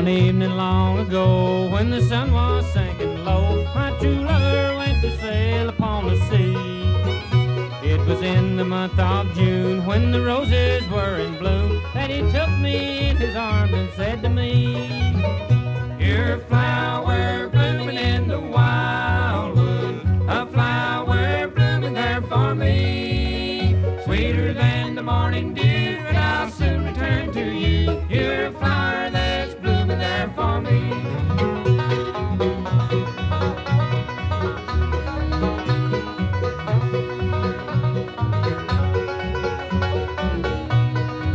One evening long ago, when the sun was sinking low, my true lover went to sail upon the sea. It was in the month of June, when the roses were in bloom, that he took me in his arms and said to me, "Your flower